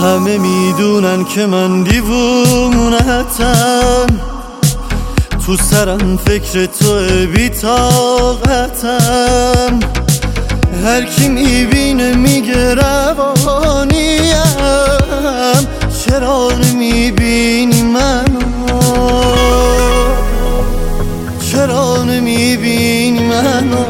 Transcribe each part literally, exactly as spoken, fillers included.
همه میدونن که من دیوونتم، تو سرم فکر تو بی طاقتم. هر کی میبینه میگه روانیم، چرا نمیبینی منو؟ چرا نمیبینی منو؟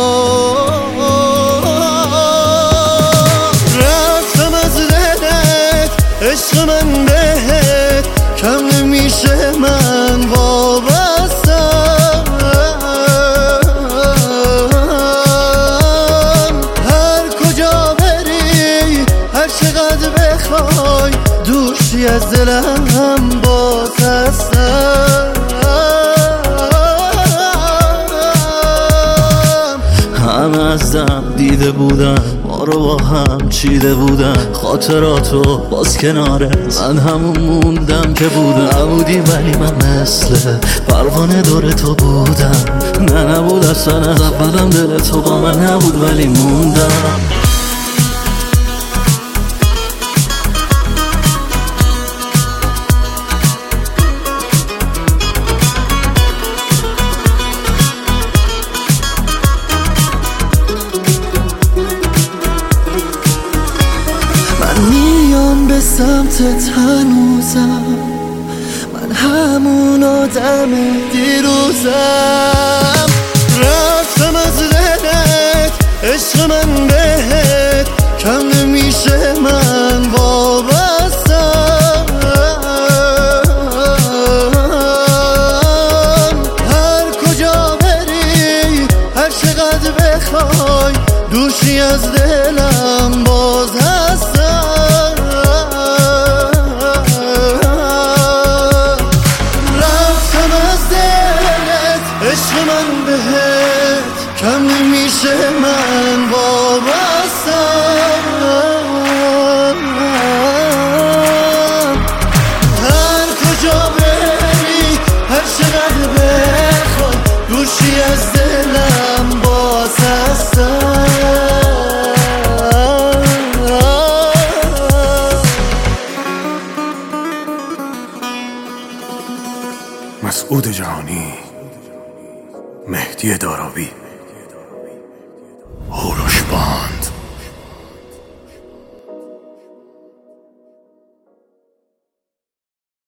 رفتم از دلت، عشق من بهت کم نمیشه، من وابستم. هر کجا بری، هر چقدر بخوای، دوشی از دلم باز هستم. همه از دم دیده بودن، ما رو با هم چیده بودن، خاطراتو باز کناره من همون موندم که بودم. نبودی ولی من مثل پروانه دور تو بودم. نه نبود اصلا از اولم دل تو با من نبود ولی موندم. میام به سمتت هنوزم، من همون آدم دیروزم. رفتم از دلت، عشق من بهت کم نمیشه، من وابستم. هر کجا بری، هر چقدر بخوای، دوشی از دلم باز هستم. عشق من بهت کم نمیشه، من وابستم. هر کجا بری، هر چقدر بخوای، دوشی از دلم باز هستم. مسعود جهانی، مهدی دارابی، هوروش بان.